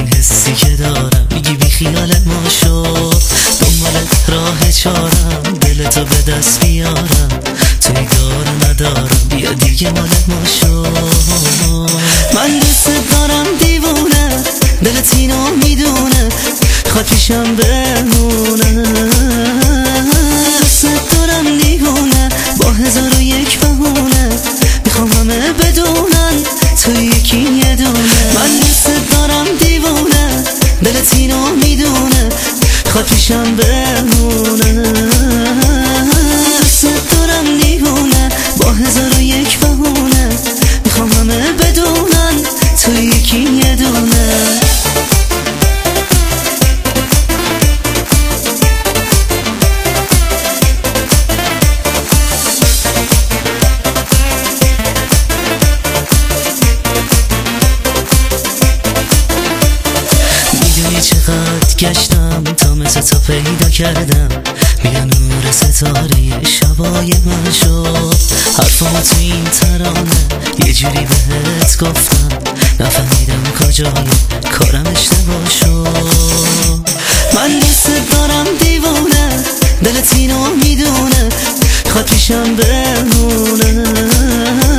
این حسی که دارم میگی بی خیال ما شو، دنبال راه چارم دلتو به دست بیارم، توی دار ندارم بیا دیگه مال ما شو. من دوست دارم دیوونه، دلت اینو میدونه، خواد پیشم بمونه. دوست دارم دیوونه با 1001 بهونه، میخوام همه بدونن تو یکی یه دونه. من دوست دارم دیوونه، دلت اینو میدونه، خواد پیشم بمونه. دوست دارم دیوونه با 1001 بهونه، میخوام همه بدونن تو یکی یه دونه. چقدر گشتم تا مثل تو پیدا کردم، بیا نور ستاره شبای من شد. حرفامو تو این ترانه یه جوری بهت گفتم، نفهمیدم کجای کارم اشتباه شد. من دوست دارم دیوونه، دلت اینو میدونه، خواد پیشم بمونه.